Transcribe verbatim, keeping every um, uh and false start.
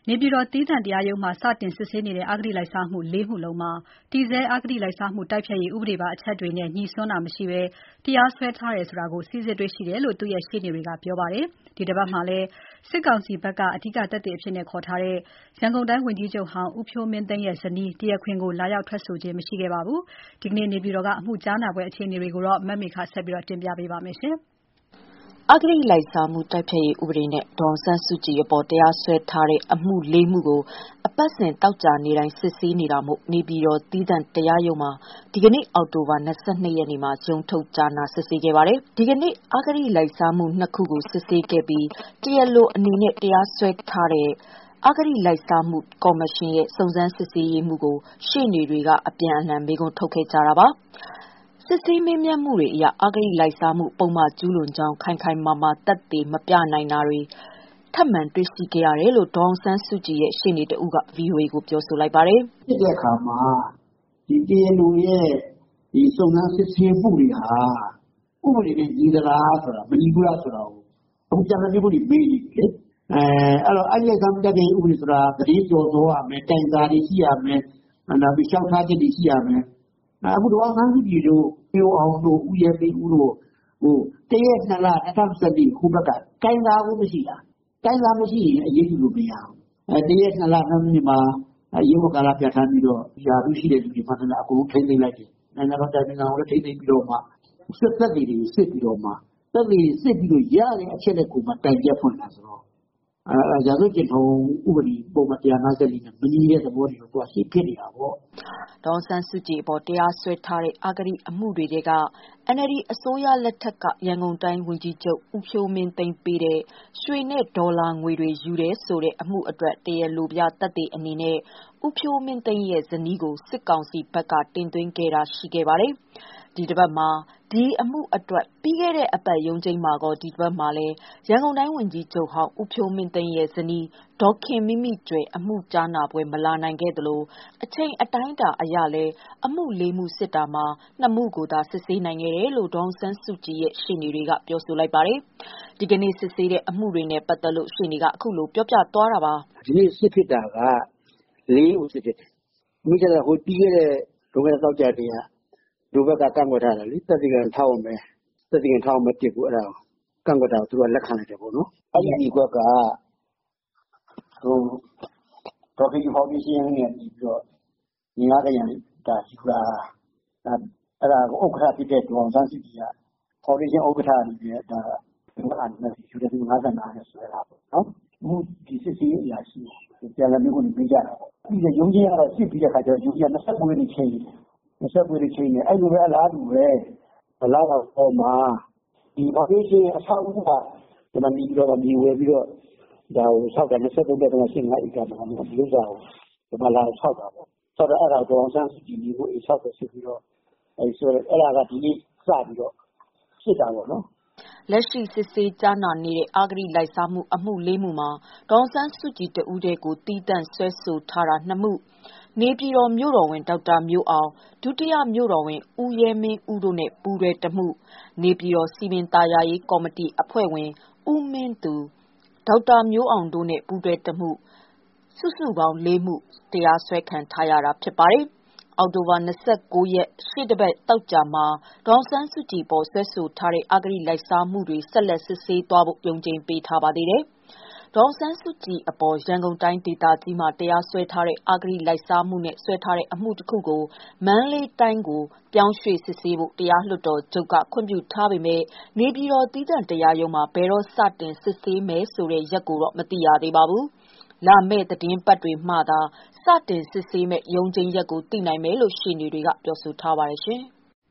နေပြည်တော်သီးသန့်တရားရုံးမှာစတင်စစ်ဆေးနေတဲ့ အဂတိလိုက်စားမှု ၄ မှုလုံးမှာ တည်ဆဲအဂတိလိုက်စားမှုတိုက်ဖျက်ရေးဥပဒေပါအချက်တွေနဲ့ ငြိစွန်းတာမရှိဘဲ တရားစွဲထားတယ်ဆိုတာကို စိစစ်တွေ့ရှိတယ်လို့ သူ့ရဲ့ရှေ့နေတွေက ပြောပါတယ်။ ဒီတပတ်မှာလည်း စစ်ကောင်စီဘက်က အဓိကသက်သေအဖြစ်ခေါ်ထားတဲ့ ရန်ကုန်တိုင်းဝန်ကြီးချုပ်ဟောင်း ဦးဖြိုးမင်းသိန်းရဲ့ ဇနီး တရားခွင်ကို လာရောက်ထွက်ဆိုခြင်း မရှိခဲ့ပါဘူး။ ဒီနေ့ နေပြည်တော်က အမှုကြားနာပွဲအခြေအနေတွေကို မမေခ ဆက်တင်ပြပါမယ်။အဂတိလိုက်စားမှုတိုက်ဖျက်ရေးဥပဒေနဲ့ ဒေါ်အောင်ဆန်းစုကြည်အပေါ် တရားစွဲထားတဲ့အမှု ၄ မှုကို အပတ်စဉ်သောကြာနေ့တိုင်း စစ်ဆေးနေတာမို့ နေပြည်တော်သီးသန့်တရားရုံးမှာ ဒီကနေ့ အောက်တိုဘာ ၂၂ ရက်နေ့မှာ ရုံးထုတ်ကြားနာစစ်ဆေးခဲ့ပါတယ်။ ဒီကနေ့ အဂတိလိုက်စားမှု ၂ ခုကို စစ်ဆေးခဲ့ပြီး တရားလိုအနေနဲ့ တရားစွဲထားတဲ့ အဂတိလိုက်စားမှုကော်မရှင်ရဲ့ စုံစမ်းစစ်ဆေးရေးမှူးကို ရှေ့နေတွေက အပြန်အလှန်မေးခွန်းထုတ်ခဲ့ကြတာပါ။ စစ်ဆေးမေးမြန်းမှုတွေအရ အဂတိလိုက်စားမှုပုဒ်မကျူးလွန်ကြောင်း ခိုင်ခိုင်မာမာသက်သေမပြနိုင်တာတွေ ထပ်မံတွေ့ရှိခဲ့ရတယ်လို့ ဒေါ်အောင်ဆန်းစုကြည်ရဲ့ ရှေ့နေတဦးက ဗွီအိုအေကိုပြောပါတယ်။ "ဖြစ်တဲ့အခါမှာဒီတရားလိုရဲ့ဒီစုံစမ်းစစ်ဆေးမှုတွေဟာဥပဒေနဲ့ညီသလားဆိုတာမညီဘူးလားဆိုတာကိုအခုပြန်လည်မေးခွန်းတွေမေးနေပြီလေအဲအဲ့တော့အဂတိလိုက်စားမှုတိုက်ဖျက်ရေးဥပဒေဆိုတာသတင်းကျော်စောရမယ်တိုင်စာတွေရှိရမယ်နောက်ပြီးလျှောက်ထားချက်တွေရှိရမယ်အခုဒေါ်အောင်ဆန်းစုကြည်တို့မျိုးအောင်တို့ဦးရဲသိန်းဦးတို့ဟိုတရက်နှစ်လ၂၀၂၄ခုဘက်ကတိုင်စာကိုမရှိတာတိုင်စာမရှိရင်အရေးယူလို့မရဘူးအဲတရက်နှစ်လနှစ်မိနစ်မှာရုံးဝကာလပြဋ္ဌာန်းပြီးတော့ယာရုရှိတဲ့လူတွေမှန်သမျှအကုန်လုံးထိန်းသိမ်းလိုက်တယ်နိုင်ငံတော်တိုင်ပင်ခံကိုလည်းထိန်းသိမ်းပြီးတော့မှစစ်သက်တွေစစ်ပြီးတော့မှသက်သေစစ်ပြီးတော့ရတဲ့အချက်လက်ကိုမှတိုင်ချက်ဖွင့်တာဆိုတော့အဲရာဇဝတ်ကျင့်ထုံးဥပဒေပုံမှန်one fifty-fourနဲ့မညီတဲ့သဘောတွေတော့ရှိဖြစ်နေတာပေါ့ဒေါ်အောင်ဆန်းစုကြည်အပေါ်တရားစွဲထားတဲ့အဂတိအမှုတွေထဲက အန်အယ်လ်ဒီ အစိုးရလက်ထက်က ရန်ကုန်တိုင်းဝန်ကြီးချုပ် ဦးဖြိုးမင်းသိန်းပေးတဲ့ ရွှေနဲ့ ဒေါ်လာငွေတွေယူတယ်ဆိုတဲ့အမှုအတွက် တရားလိုပြသက်သေအနေနဲ့ ဦးဖြိုးမင်းသိန်းရဲ့ ဇနီးကို စစ်ကောင်စီဘက်က တင်သွင်းခဲ့တာရှိခဲ့ပါတယ်။ ဒီတပတ်မှာ ဒီအမှုအတွက် ပြီးခဲ့တဲ့အပတ်ရုံးချိန်းမှာကော ဒီတပတ်မှာလည်း ရန်ကုန်တိုင်းဝန်ကြီးချုပ်ဟောင်း ဦးဖြိုးမင်းသိန်းရဲ့ ဇနီး ဒေါ်ခင်မိမိကြွယ် အမှုကြားနာပွဲ မလာနိုင်ခဲ့သလို အချိန်အတိုင်းအတာအရလည်း အမှု ၄ မှုစစ်တာမှာ ၂ မှုကိုသာ စစ်ဆေးနိုင်ခဲ့တယ်လို့ ဒေါ်အောင်ဆန်းစုကြည်ရဲ့ ရှေ့နေတွေက ပြောပါတယ်။ ဒီကနေ့စစ်ဆေးတဲ့အမှုတွေနဲ့ပတ်သက်လို့ ရှေ့နေက ခုလိုပြောပြသွားပါတယ်။ "ဒီနေ့စစ်ဖြစ်တာက၄မှုစစ်ဖြစ်တယ်။ဒီကျတော့ဟိုပြီးခဲ့တဲ့ဒုက္ခသောကြာနေ့ကဒုဘက်ကကန့်ကွက်ထားတယ်လေသက်သေခံထောက်ရမယ်သက်သေခံထောက်ရမယ်တစ်ကိုအဲ့ဒါကန့်ကွက်တာကိုသူကလက်ခံလိုက်တယ်ပေါ့နော်အဲ့ဒီဒီကွက်ကဟိုဒေါ်ခင်ဖောင်ဒေးရှင်းနဲ့ပြီးပြီးတော့ညီလာခံရတာယူတာအဲ့ဒါကိုဥက္ကဋ္ဌဖြစ်တဲ့ဒေါ်အောင်ဆန်းစုကြည်ကဖောင်ဒေးရှင်းဥက္ကဋ္ဌအနေနဲ့ဒါဒီမှာအနေနဲ့ယူတယ်သူ၅၅နဲ့ဆွဲတာပေါ့နော်အခုဒီစစ်စီးအရာရှိပြန်လည်မျိုးကိုမေးကြတာပေါ့ပြီးတော့ရုံးချင်းကတော့စစ်ပြီးတဲ့ခါကျတော့ရုံးချင်းက29ရက်နေ့ချိန်29ရက်နေ့ချိန်နေအဲ့လိုပဲအလားတူပဲအလားတော့ပေါ်မှာဒီဖောင်ဒေးရှင်းအဆောက်အဦကဒီမှာနေပြီးတော့မြေဝယ်ပြီးတော့ဒါကိုဆောက်တာ23တက်တော့ရှင်းငါဧကမှာဒီဥစ္စာကိုဒီမှာလာဆောက်တာပေါ့ဆောက်တော့အဲ့ဒါဒေါ်အောင်ဆန်းစုကြည်မျိုးကိုအိဆောက်တယ်ဆိုပြီးတော့အဲ့ဆိုအဲ့ဒါကဒီနေ့စပြီးတော့စစ်တာပေါ့နော်လက်ရှိစစ်ဆေးကြားနာနေတဲ့အဂတိလိုက်စားမှုအမှု ၄ မှုမှာ ဒေါ်အောင်ဆန်းစုကြည်တဦးတည်းကို သီးသန့်စွဲဆိုထားတာ ၂ မှု၊ နေပြည်တော်မြို့တော်ဝန် ဒေါက်တာမျိုးအောင်၊ ဒုတိယမြို့တော်ဝန် ဦးရဲမင်းဦးတို့နဲ့ ပူးတွဲ ၁ မှု၊ နေပြည်တော်စည်ပင်သာယာရေးကော်မတီအဖွဲ့ဝင် ဦးမင်းသူ၊ ဒေါက်တာမျိုးအောင်တို့နဲ့ ပူးတွဲ ၁ မှု စုစုပေါင်း ၄ မှု တရားစွဲခံထားရတာဖြစ်ပါတယ်။ အောက်တိုဘာ ၂၉ ရက် ရှေ့တပတ်သောကြာမှာ ဒေါ်အောင်ဆန်းစုကြည်အပေါ် စွဲဆိုထားတဲ့ အဂတိလိုက်စားမှုတွေ ဆက်လက်စစ်ဆေးသွားဖို့ ရုံးချိန်းပေးထားပါသေးတယ်။ ဒေါ်အောင်ဆန်းစုကြည်အပေါ် ရန်ကုန်တိုင်းဒေသကြီးမှာ တရားစွဲထားတဲ့ အဂတိလိုက်စားမှုနဲ့ စွဲထားတဲ့အမှုတခုကို မန္တလေးတိုင်းကို ပြောင်းရွှေ့စစ်ဆေးဖို့ တရားလွှတ်တော်ချုပ်က ခွင့်ပြုထားပေမဲ့ နေပြည်တော်သီးသန့်တရားရုံးမှာ ဘယ်တော့စတင်စစ်ဆေးမယ်ဆိုတဲ့ ရက်ကိုတော့ မသိရသေးပါဘူး။ လာမယ့်သီတင်းပတ်တွေမှသာ စတင်စစ်ဆေးမယ့် ရုံးချိန်းရက်ကို သိနိုင်မယ်လို့ ရှေ့နေတွေက ပြောထားပါတယ်။